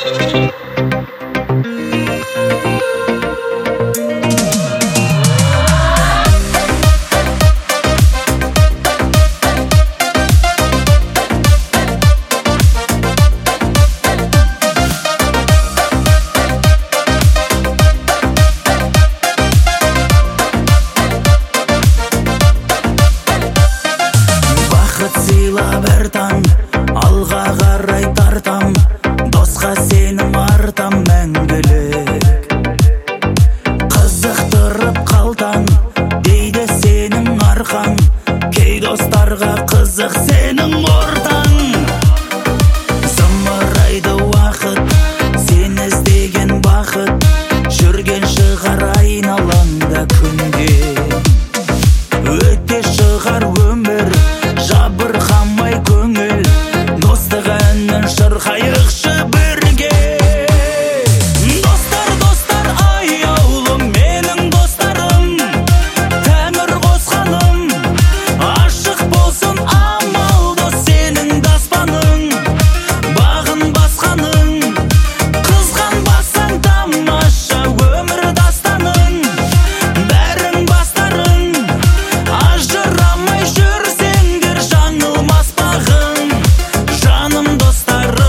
бір таң алға қарай тартам, досқа сенім артам мәңгілік. Қызықтырып қалтаң дейді сенің арқаң, кей достарға қызық сенің ортаң. Зымырайды уақыт, сен іздеген бақыт, жүрген шығар айналаңда күнде. Өте шығар өмір, жабырқамай көңіл, достық әнін шырқайықшы бірге. Достар, достар, аяулым, менің достарым, тәңір қосқаным, ашық болсын амал дос сенің даспаның, бағын басқаның, қызғанбасаң тамаша өмір дастаның, бәрің бастарың, ажырамай жүрсеңдер жаңылмас бағың, жаным достарым.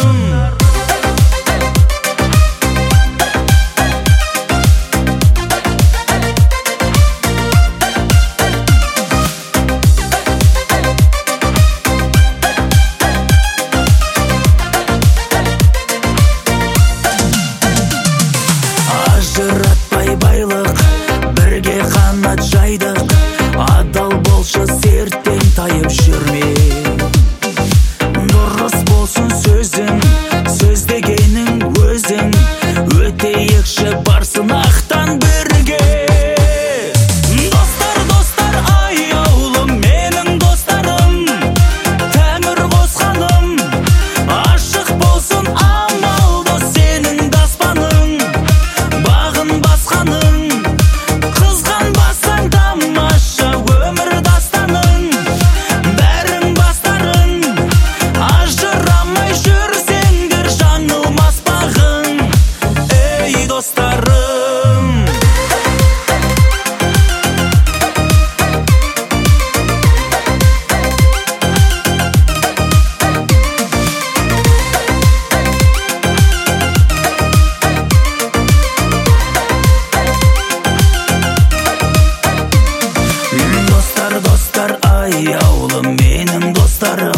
Ажыратпай байлық, бірге қанат жайдық, адал болшы серттен тайып жүрме. Дұрыс болсын сөзің, сөз дегенің өзің, өтейікші барсын ақтан бірге. Достар, достар, аяулым, менің достарым, тәңір қосқаным, ашық болсын амал дос сенің даспаның, бағын басқаның, қызғанбасаң тамаша өмір дастаның, бәрің бастарың, ажырамай жүрсеңдер жаңылмас бағың, ей достарым. Достар, достар, аяулым, менің достарым,